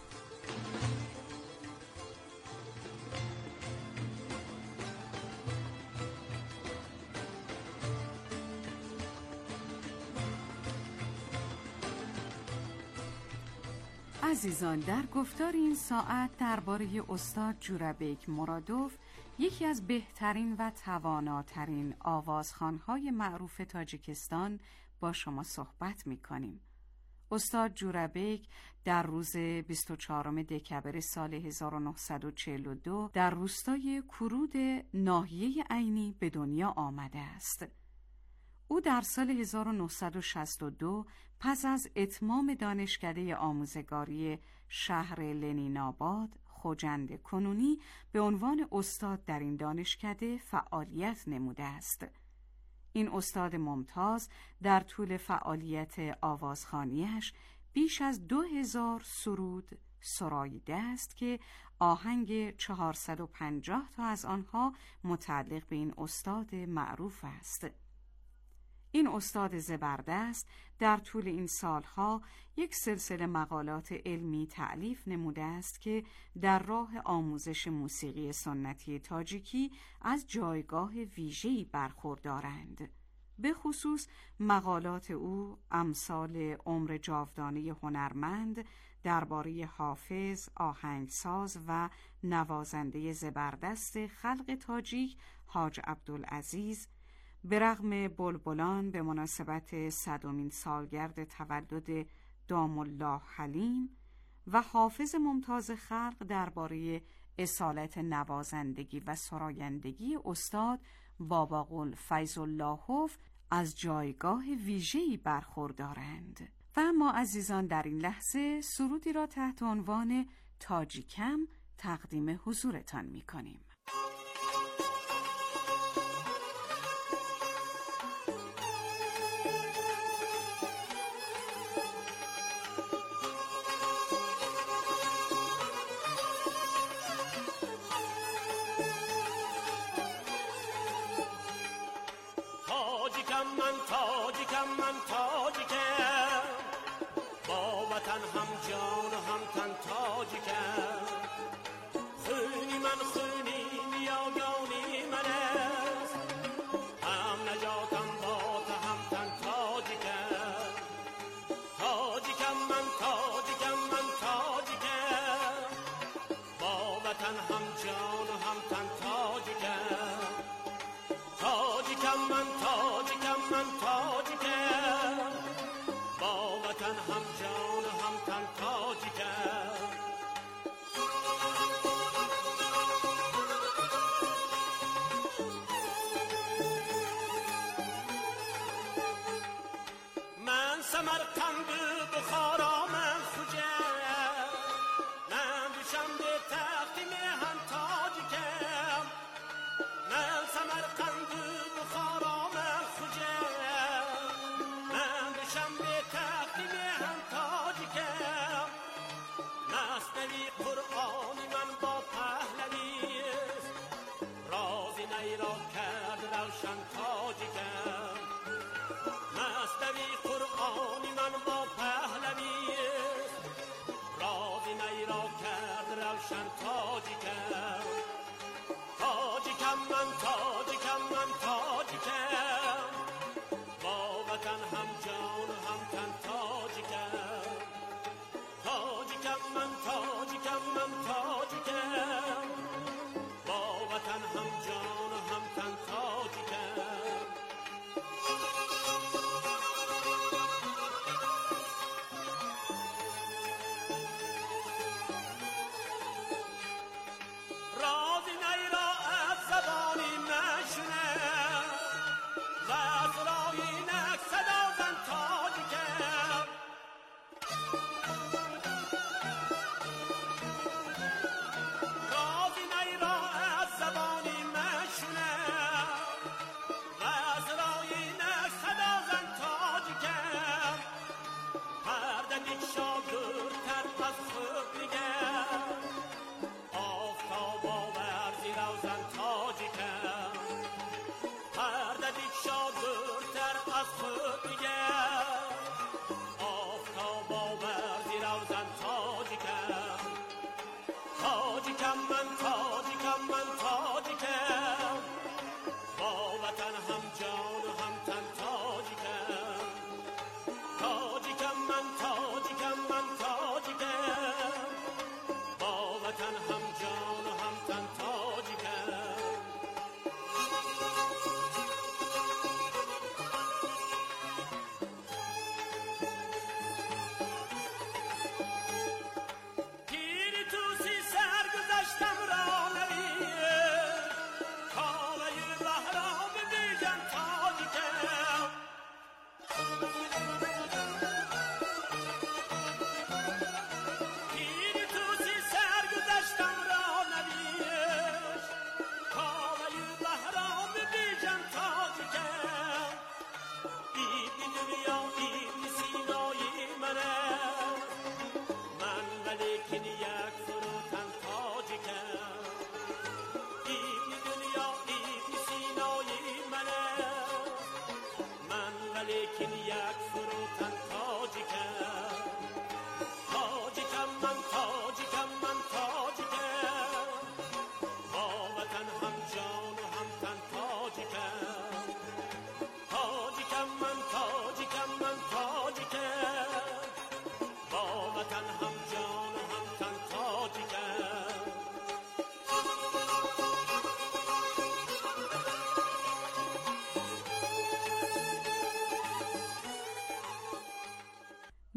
عزیزان، در گفتار این ساعت درباره استاد جورابیک مرادوف، یکی از بهترین و تواناترین آوازخوان‌های معروف تاجیکستان با شما صحبت می‌کنیم. استاد جورابیک در روز 24 دکبر سال 1942 در روستای کرود ناحیه عینی به دنیا آمده است. او در سال 1962 پس از اتمام دانشکده آموزگاری شهر لنین‌آباد، خوجند کنونی به عنوان استاد در این دانشکده فعالیت نموده است. این استاد ممتاز در طول فعالیت آوازخوانیش بیش از 2000 سرود سراییده است که آهنگ 450 تا از آنها متعلق به این استاد معروف است. این استاد زبردست در طول این سالها یک سلسله مقالات علمی تألیف نموده است که در راه آموزش موسیقی سنتی تاجیکی از جایگاه ویژه‌ای برخوردارند. به خصوص مقالات او امثال عمر جاودانه هنرمند درباره حافظ، آهنگساز و نوازنده زبردست خلق تاجیک حاج عبدالعزیز، به رغم بلبلان به مناسبت 100مین سالگرد تولد دام الله حلیم و حافظ ممتاز خلق درباره اصالت نوازندگی و سرایندگی استاد باباقول فیض اللهوف از جایگاه ویژه‌ای برخوردارند. و اما عزیزان، در این لحظه سرودی را تحت عنوان تاجیکم تقدیم حضورتان می‌کنیم. من تاجیکم، با وطن هم جان و هم تن تاجیکم. خونی من خونی نیاگانی من است، هم نجاتم با تا هم تن تاجیکم. تاجیکم من تاجیکم، من تاجیکم، با وطن هم جان و هم تن تاجیکم. تاجیکم من تاجیکم، من تاجیکم، با وطن هم جان و هم تن تاجیکم. من سمرقند بخارا من خوجم، من دوشم به تخت میهن تاجیکم. من سمرقند بخارا من خوجم، من دوشم به تخت میهن تاجیکم. مصنوی قرآنی من با پهلوی است، رازی نیرا کرد روشن تاجیکم. مصنوی قرآنی من با پهلوی است، رازی نیرا کرد روشن تاجیکم. تاجیکم من تاجیکم، من تاجیکم، با وطن هم جان و هم تن تاجیکم. تاجیکم من تاجیکم، من تاجیکم، با وطن هم جان و هم تن تاجیکم.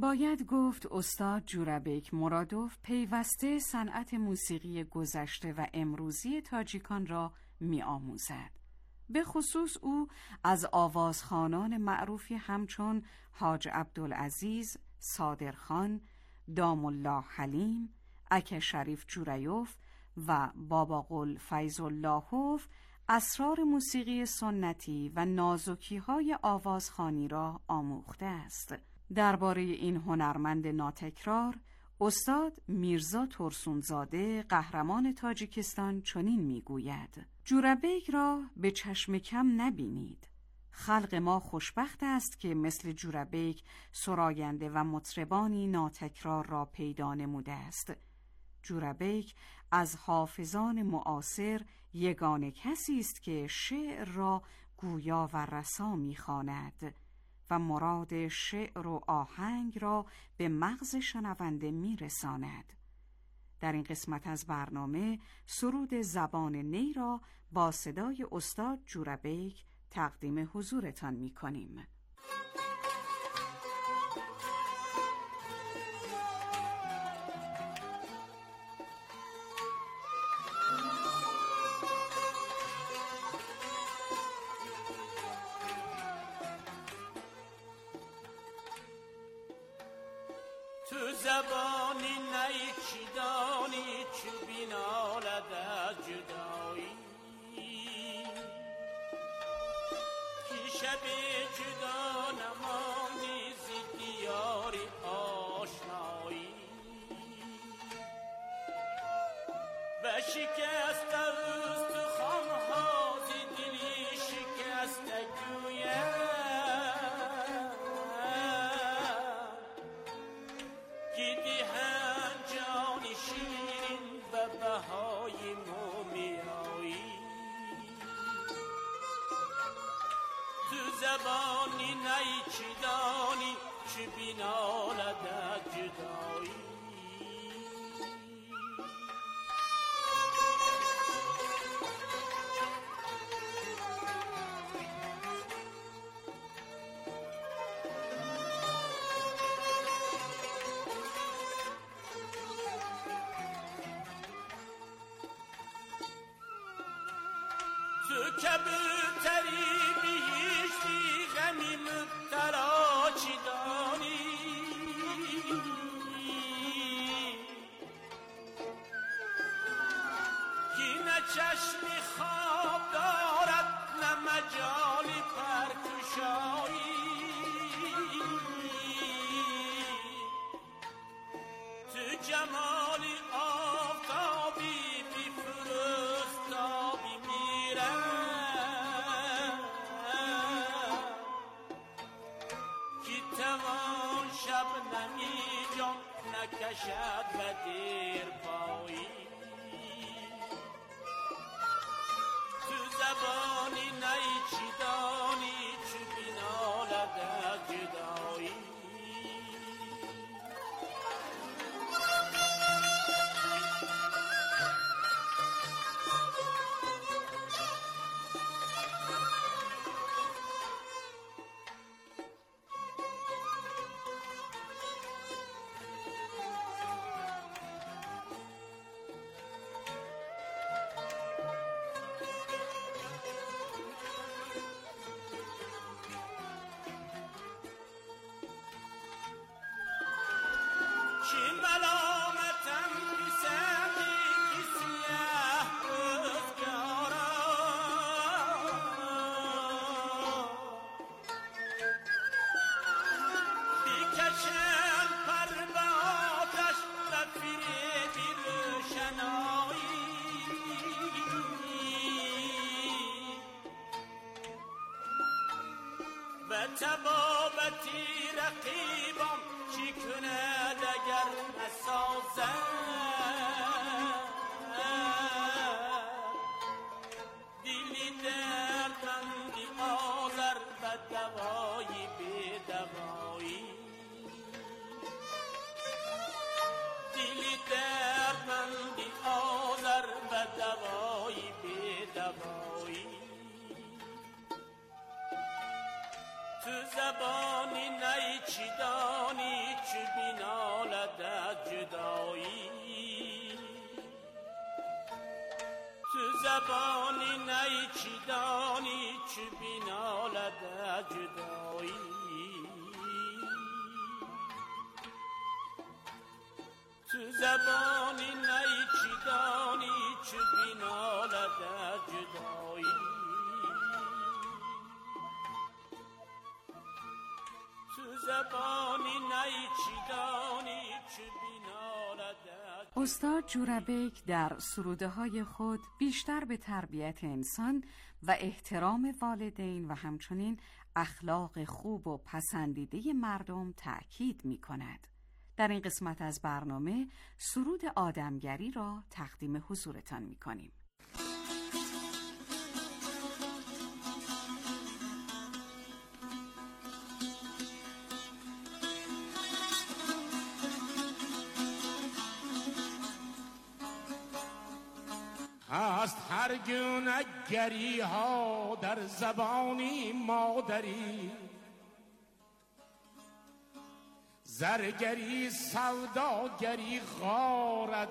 باید گفت استاد جورابیک مرادوف پیوسته صنعت موسیقی گذشته و امروزی تاجیکان را می آموزد. به خصوص او از آوازخوانان معروفی همچون حاج عبدالعزیز، صادرخان، دام الله حلیم، اکه شریف جوریوف و بابا قل فیض اللهوف اسرار موسیقی سنتی و نازکی‌های آوازخوانی را آموخته است. درباره این هنرمند ناتکرار استاد میرزا ترسونزاده قهرمان تاجیکستان چنین میگوید: جورابیک را به چشم کم نبینید. خلق ما خوشبخت است که مثل جورابیک سراینده و مطربانی ناتکرار را پیدا نموده است. جورابیک از حافظان معاصر یگانه کسی است که شعر را گویا و رسا می‌خواند و مراد شعر و آهنگ را به مغز شنونده میرساند. در این قسمت از برنامه سرود زبان نی را با صدای استاد جورابیک تقدیم حضورتان می‌کنیم. تو زبانی نیچیدانی چو بینالد از جدایی کی شب جدا نمانی زی دیاری آشنایی و شکست استخوان‌ها زی دلی شکست گویم بهای مومیایی تو زبانی نیچیدانی چه بینالد از جدایی تو کبوتری بیشتی غمی مبتلا چی دانی کی نه چشمی خواب دارد نه مجالی پرکشایی تو جمالی آفتابی بی فرستابی شب نمی جان نکشد و دیر پایی تو زبانی نیچیدانی چو بینالد از جدایی چی ملامتم بیسندی که سیه روزگارا بیکشن پر به آتش و فریبی روشنایی و تبابتی رقیبم چی کند اگر نسازد دلی دردمندی آذر و دوایی بی دوایی دلی دردمندی آذر و دوایی بی دوایی تو زبانی نی چی دانی چی بینالد جدایی تو زبانی نی چی دانی چی بینالد جدایی تو زبانی نی چی دانی چی بینالد جدایی استاد جوربک در سروده های خود بیشتر به تربیت انسان و احترام والدین و همچنین اخلاق خوب و پسندیده مردم تأکید می کند. در این قسمت از برنامه سرود آدمگری را تقدیم حضورتان می کنیم. هست هر گونه گری ها در زبانی مادری زرگری سوداگری غار